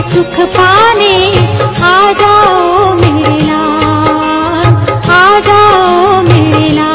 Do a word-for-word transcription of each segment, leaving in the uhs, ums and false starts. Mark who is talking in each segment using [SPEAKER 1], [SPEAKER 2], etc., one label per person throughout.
[SPEAKER 1] सुख पाने आ जाओ मेरे लाल, आ जाओ मेरे लाल।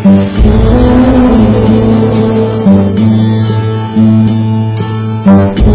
[SPEAKER 2] Thank you.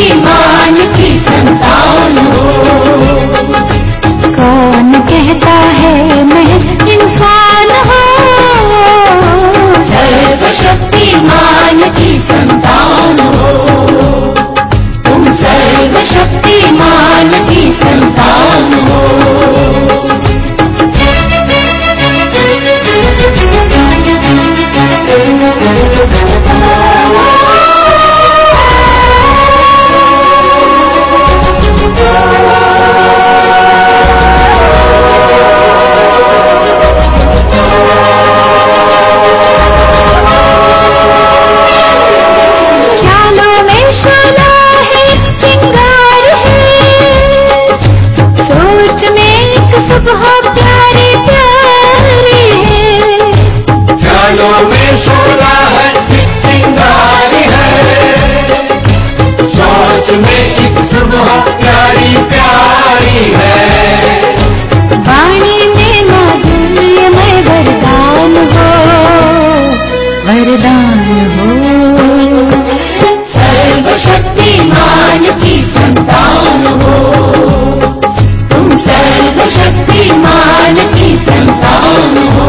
[SPEAKER 2] सर्वशक्तिमान की संतान हो।
[SPEAKER 1] कौन कहता है महज इंसान हो,
[SPEAKER 2] सर्वशक्तिमान की संतान हो। तुम सर्वशक्तिमान की संतान हो।
[SPEAKER 1] बहुत प्यारी प्यारी है,
[SPEAKER 2] ख्यालों में शोला है चिंगारी है, सोच में एक सुबह प्यारी प्यारी है।
[SPEAKER 1] वाणी में माधुर्यमय वरदान हो, वरदान हो।
[SPEAKER 2] सर्वशक्तिमान की संतान हो, सर्वशक्तिमान की संतान हो।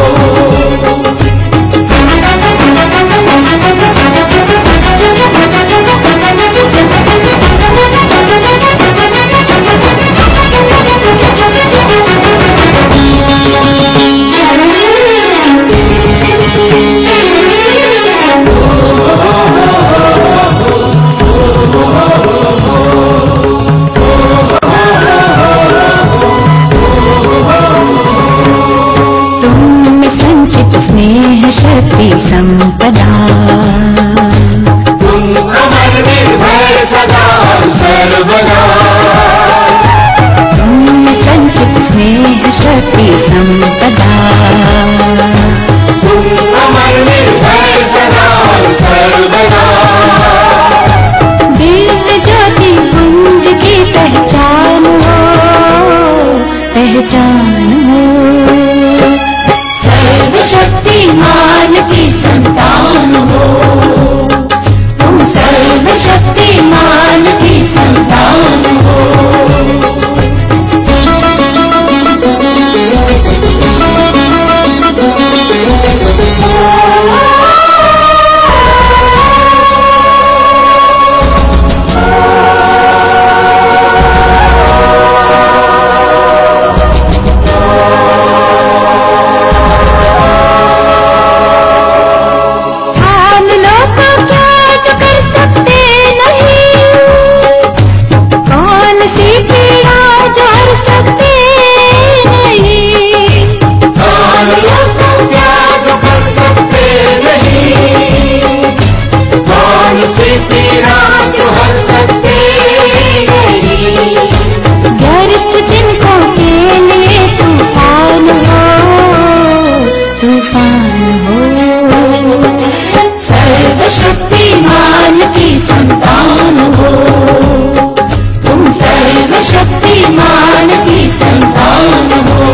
[SPEAKER 1] स्नेह शक्ति संपदा,
[SPEAKER 2] तुम अमर निर्भय सदा सर्वदा।
[SPEAKER 1] तुम संचित स्नेह शक्ति संपदा,
[SPEAKER 2] तुम अमर निर्भय सदा सर्वदा।
[SPEAKER 1] दिव्य ज्योति पुंज की पहचान हो, पहचान हो।
[SPEAKER 2] सर्वशक्तिमान की संतान हो, तुम सर्वशक्तिमान की संतान हो।
[SPEAKER 1] गर्त जिनको के लिए तूफान हो, तूफान हो।
[SPEAKER 2] सर्वशक्तिमान की संतान हो, तुम सर्वशक्तिमान की संतान हो।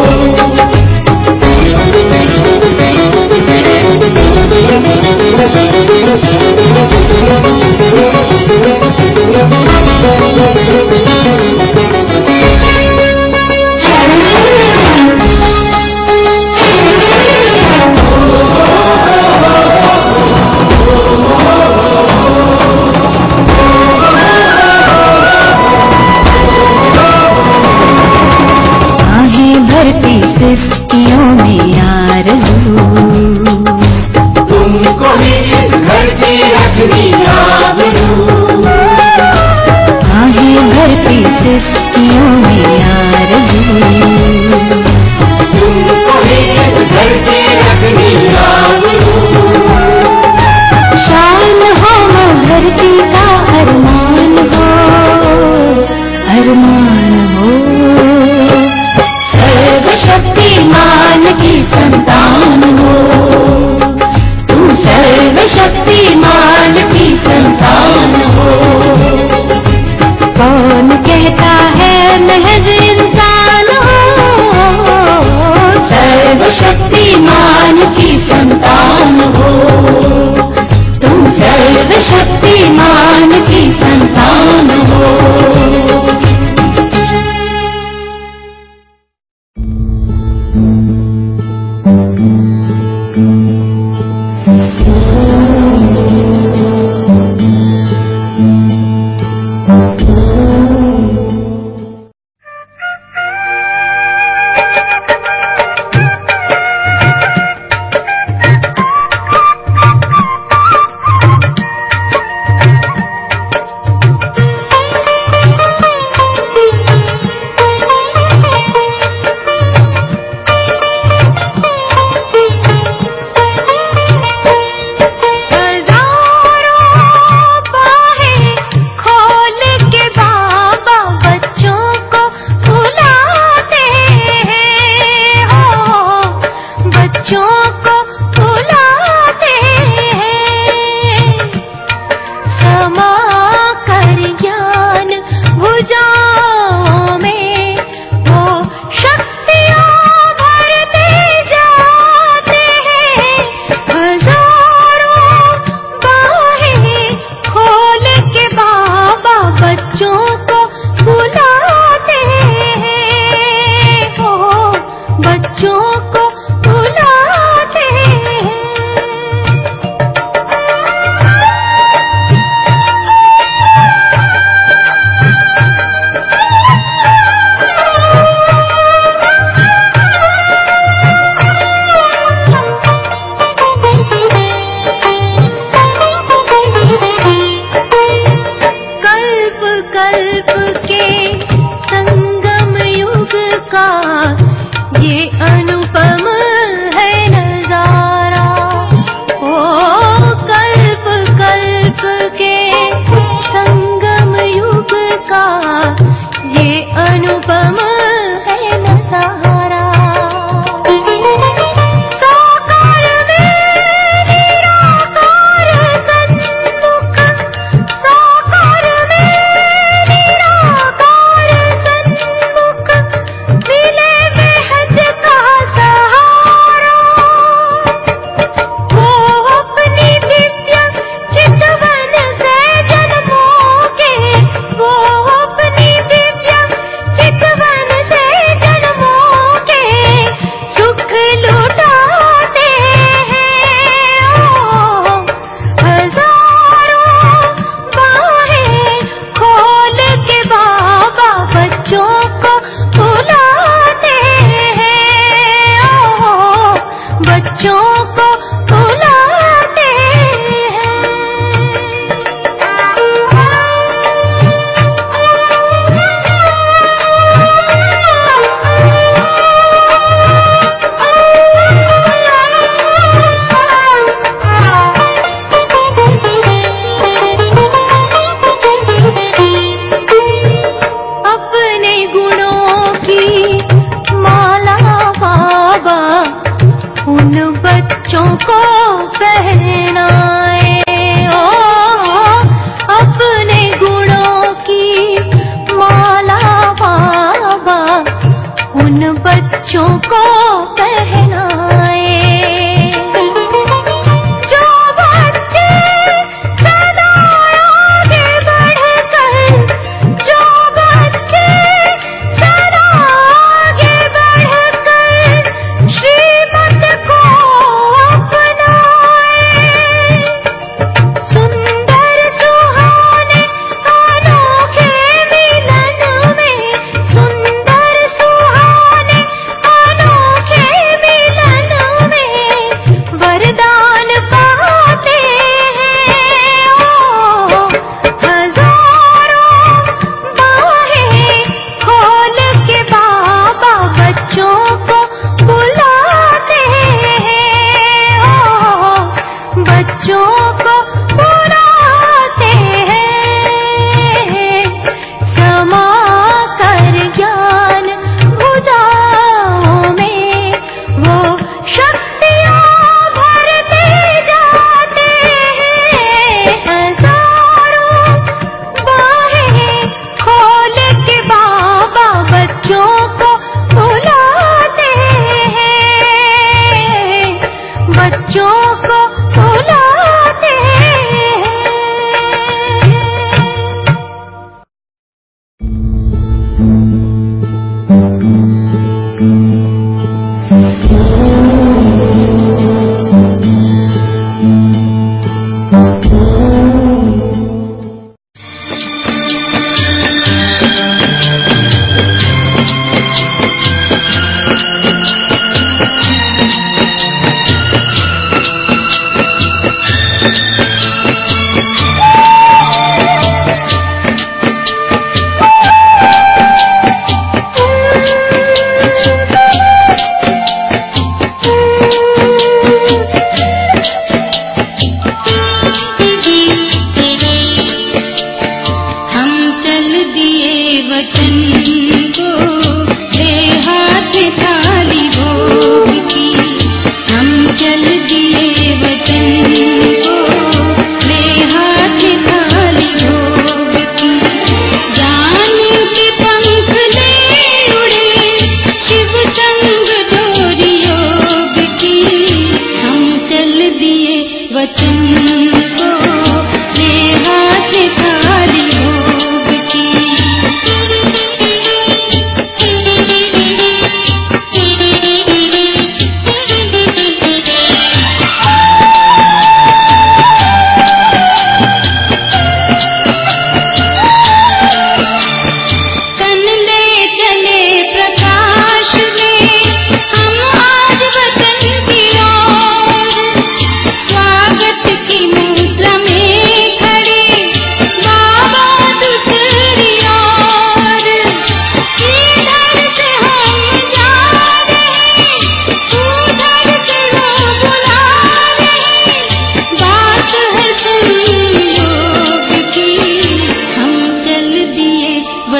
[SPEAKER 1] भरती सृष्टियों में आरज़ू,
[SPEAKER 2] तुमको ही इस घर की रखनी आबरू।
[SPEAKER 1] आहें भरती सृष्टियों में आरज़ू,
[SPEAKER 2] तुमको ही इस घर की रखनी आबरू।
[SPEAKER 1] शान हो मां धरती का अरमान हो, अरमान हो।
[SPEAKER 2] सर्वशक्तिमान की संतान हो, तुम सर्वशक्तिमान की संतान हो।
[SPEAKER 1] कौन कहता है महज इंसान हो,
[SPEAKER 2] सर्वशक्तिमान की संतान हो, तुम सर्वशक्तिमान की
[SPEAKER 1] की संतान हो। कल्प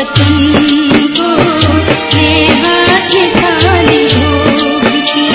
[SPEAKER 1] वतन को ले हाथ में थाली भोग की।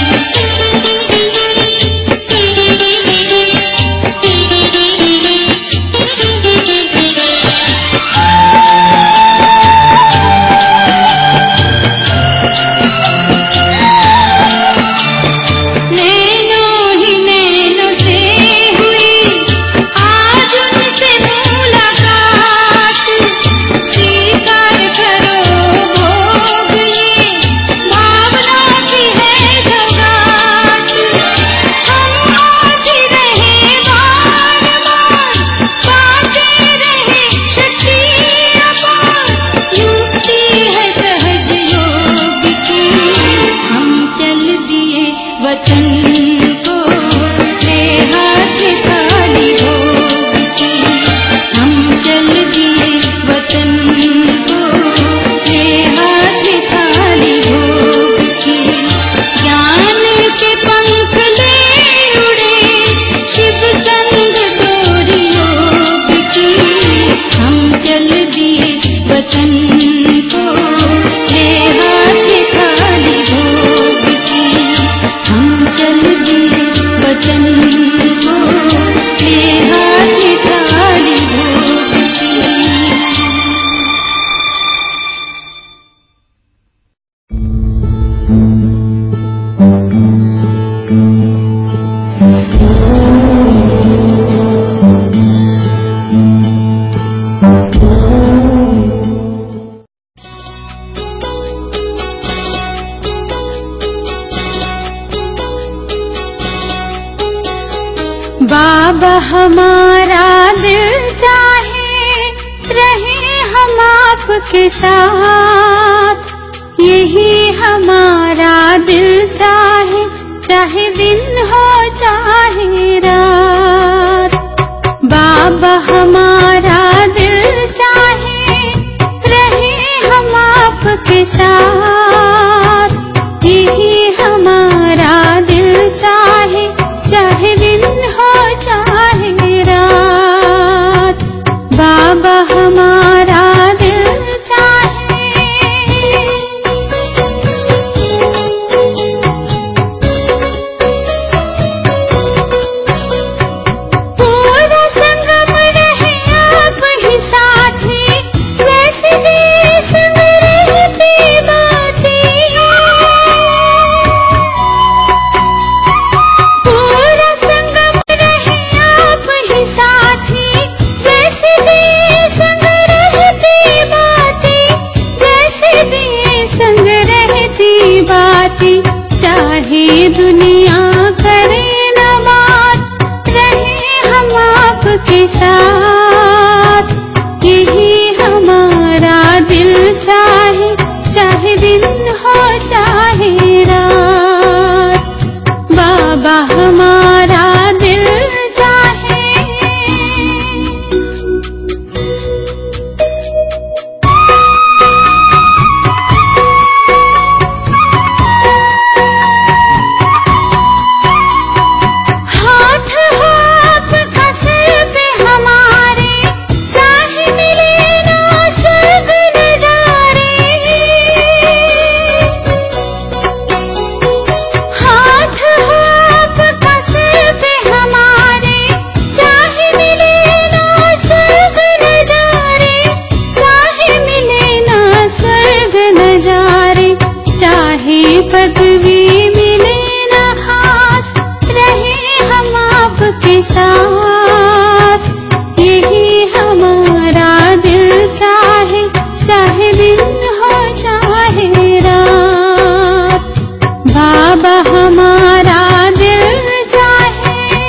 [SPEAKER 1] वतन को ले हाथ में थाली भोग की। हम चल दिए वतन को ले हाथ में थाली भोग की। ज्ञान के पंख ले उड़े शिव संग डोरियोग की। हम चल दिए वतन को ले हाथ में थाली भोग की। हम चल दिए वतन को ले हाथ में थाली भोग की। बाबा हमारा दिल चाहे रहे हम आपके साथ, यही हमारा दिल चाहे, चाहे दिन हो चाहे रात। बाबा हमारा दिल चाहे रहे हम आपके साथ, यही हमारा दिल चाहे, चाहे दिन हो चाहे रात। बाबा हमारा दिल चाहे। पूरा संगम रहे आप ही साथी, जैसे देश में रहती बाती। पूरा संगम रहे आप ही साथी, जैसे देश में रहती बाती, जैसे देश में रहती बाती। चाहे दुनिया करे न बात, रहे हम आपके साथ, यही हमारा दिल चाहे, चाहे दिन हो चाहे रात। बाबा हमारा दिल चाहे। हाथ हो आपका सिर पे हमारे, चाहे मिले ना स्वर्ग नजारे। हाथ हो आपका सिर पे हमारे, चाहे मिले ना स्वर्ग नजारे, चाहे मिले ना स्वर्ग नजारे। चाहे पदवी मिले ना खास, रहे हम आपके साथ, यही हमारा दिल चाहे, चाहे दिन हो चाहे रात। बाबा हमारा दिल चाहे।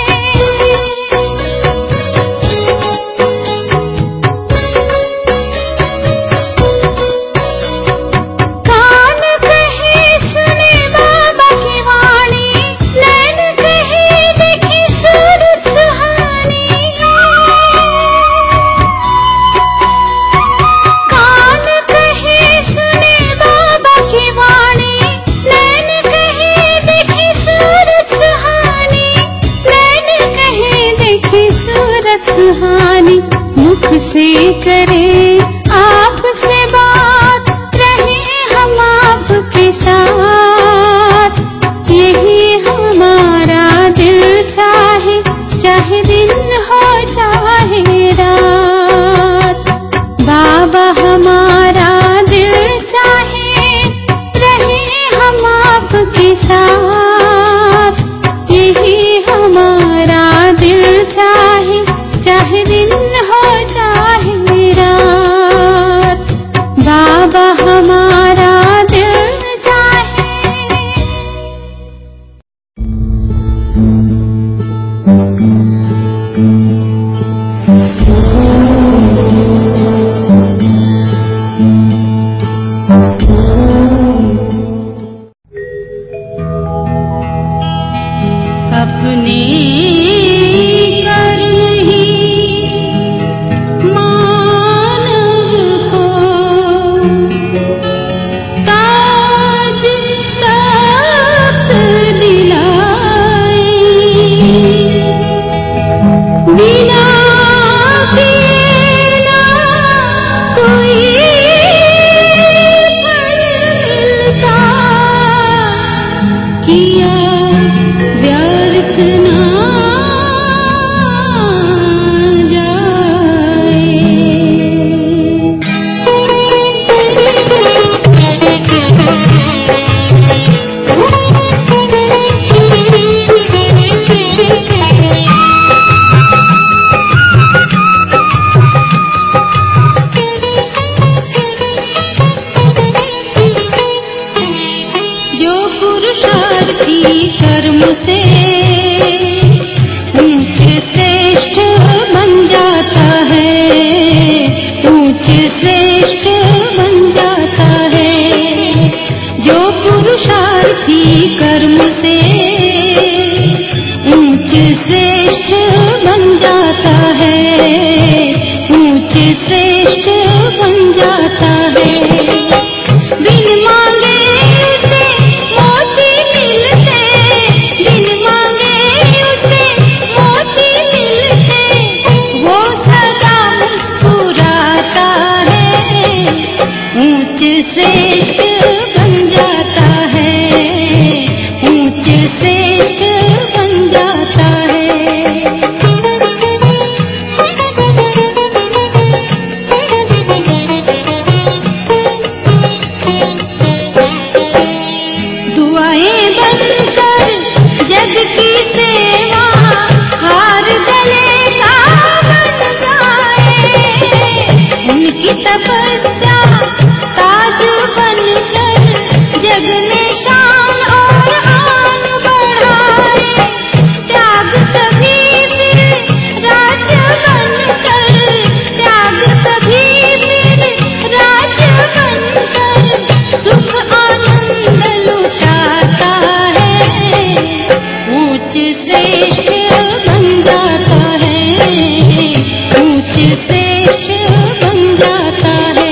[SPEAKER 1] कान कहे सुने बाबा की वाणी, नैन कहे देखे सूरत सुहानी। कान कहे सुने बाबा की वाणी, नैन कहे देखे सूरत सुहानी, नैन कहे देखे सूरत सुहानी। मुख से करे आपसे चाहे दिन हो चाहे रात, बाबा हमारा दिल चाहे। अपने कर्म ही मानव को ताज तख्त दिलाए, बिना किए ना कोई फलता, किया व्यर्थ ना जाए। जो पुरुषार्थी कर्म से ऊंच श्रेष्ठ बन जाता है, ऊंच श्रेष्ठ बन जाता है। जो पुरुषार्थी कर्म से ऊंच श्रेष्ठ बन जाता है, ऊंच श्रेष्ठ बन जाता है। बिन मांगे उसे मोती मिलते, बिन मांगे उसे मोती मिलते, वो सदा मुस्कुराता है, ऊंच श्रेष्ठ बन जाता है, ऊंच श्रेष्ठ बन जाता है। दुआएं बनकर जग की सेवा हार गले का बन जाए, उनकी तपस्या ताज बनकर जग में शान और आन बढ़ाए। त्याग सभी फिर राज्य बनकर, त्याग सभी फिर राज्य बनकर, सुख आनंद लुटाता है, ऊंच श्रेष्ठ बन जाता है, ऊंच श्रेष्ठ बन जाता है।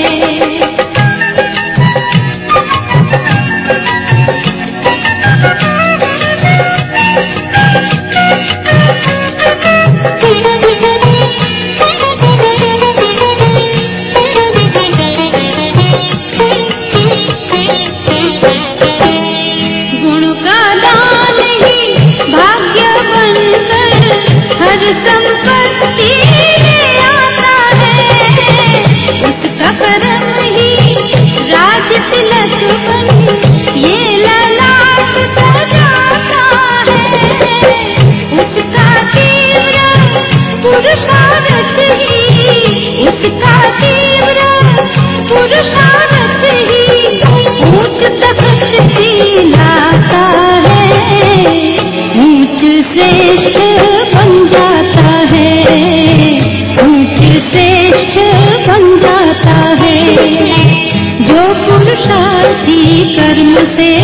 [SPEAKER 1] गुण का दान ही भाग्य बनकर हर संपत्ति ले आता है, उसका कर्म ही राज तिलक बन ये ललाट सजाता है। उसका तीव्र पुरुषार्थ ही, उसका तीव्र पुरुषार्थ ही ऊंच तख्त दिलाता है, ऊंच श्रेष्ठ बन जाता है, ऊंच श्रेष्ठ बन जाता है। जो पुरुषार्थी कर्म से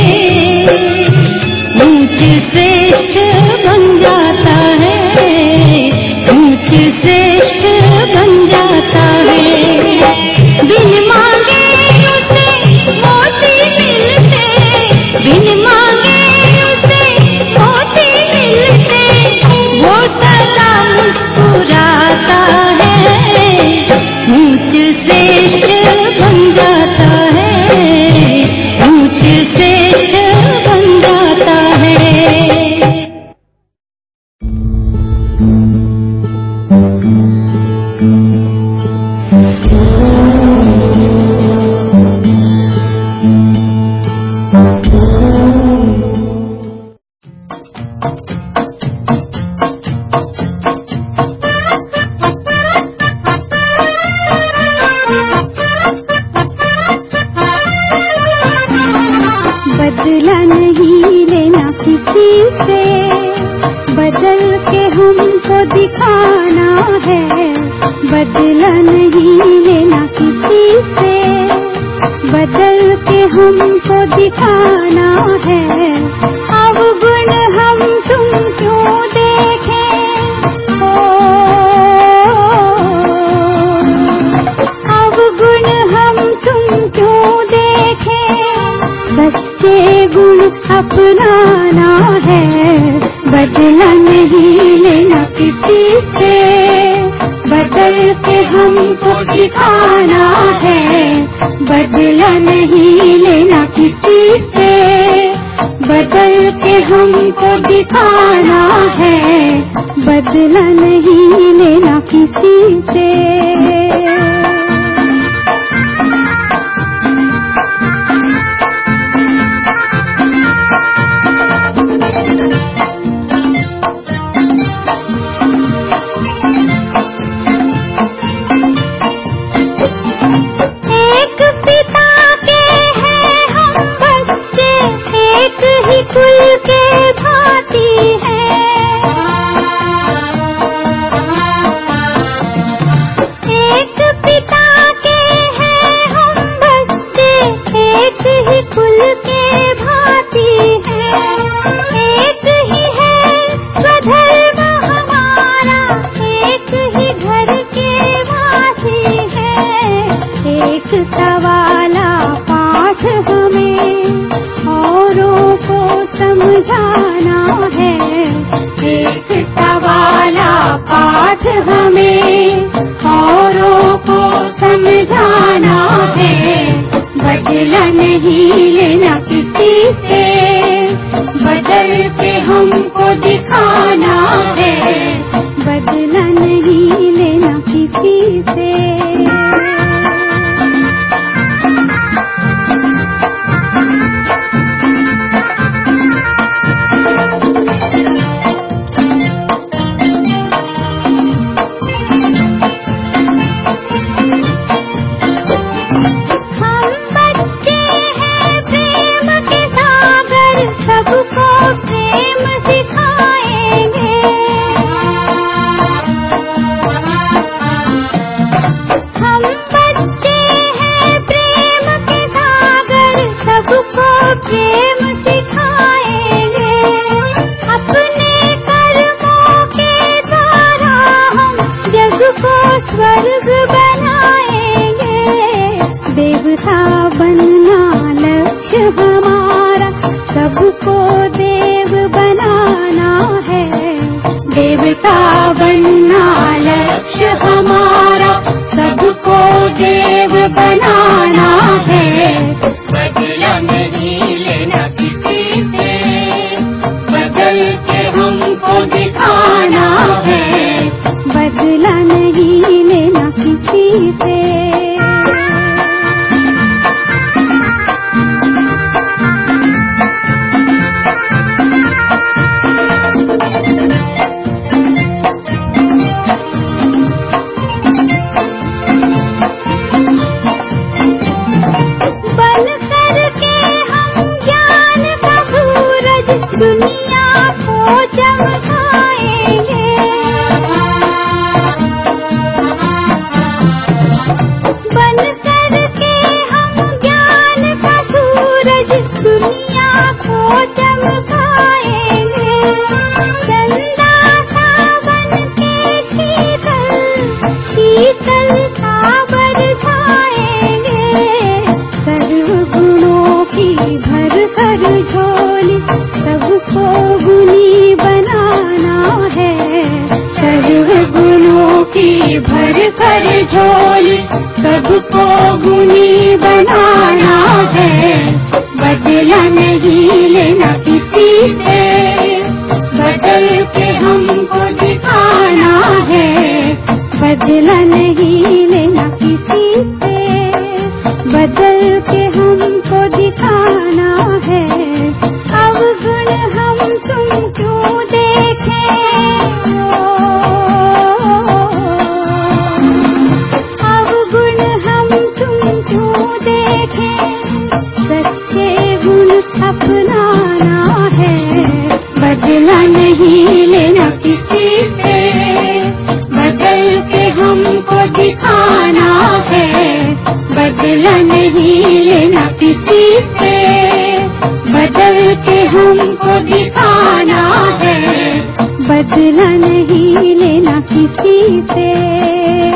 [SPEAKER 1] ऊंच श्रेष्ठ बन जाता है, ऊंच श्रेष्ठ बन जाता है। बिन मांगे उसे मोती मिलते, बिन मांगे उसे मोती मिलते, वो सदा मुस्कुराता है, ऊंच श्रेष्ठ बन जाता है, ऊंच श्रेष्ठ बन जाता है। दिखाना है, बदला नहीं लेना किसी से। बदल के हमको दिखाना है, अवगुण हम तुम क्यों देखें। ओ अवगुण हम तुम क्यों देखें, सच्चे गुण अपनाना है, बदला नहीं लेना किसी से। बदल के हमको दिखाना है, बदला नहीं लेना किसी से। बदल के हमको दिखाना है, बदला नहीं लेना किसी से। कुल के भांति है, एक पिता के हैं हम बच्चे, एक ही कुल के भांति है। एक ही है स्वधर्म हमारा, एक ही घर के वासी है। एक सवाला पाठ हमें औरों को समझाना है, एक सवाला पाठ हमें औरों को समझाना है। बदला नहीं लेना किसी से, बदल के हमको दिखाना है, बदला नहीं लेना किसी से। स्वर्ग बनाएंगे, देवता बनना लक्ष्य हमारा, सबको देव बनाना है। देवता बनना लक्ष्य हमारा, सबको देव बनाना है। बदला नहीं लेना किसी से, बदल के हमको दिखाना है, बदला नहीं लेना किसी से। बन करके हम ज्ञान का सूरज दुनिया को चमकाएंगे। बन करके हम ज्ञान का सूरज दुनिया को चमकाएंगे। चंदा सावन के शीतल शीतल सावर छाएंगे। सर्व गुणों की भर कर झोली, सबको गुणी बनाना है। सर्व गुणों की भर कर झोली, सबको गुणी बनाना है। बदला नहीं लेना किसी से, बदल के हमको दिखाना है। बदला नहीं लेना किसी से, बदल के हमको दिखाना है। अवगुण हम तुम क्यों देखें। अवगुण हम तुम क्यों देखें, सच्चे गुण अपनाना है। बदला नहीं लेना किसी से, बदला नहीं लेना किसी से, बदल के हमको दिखाना है, बदला नहीं लेना किसी से।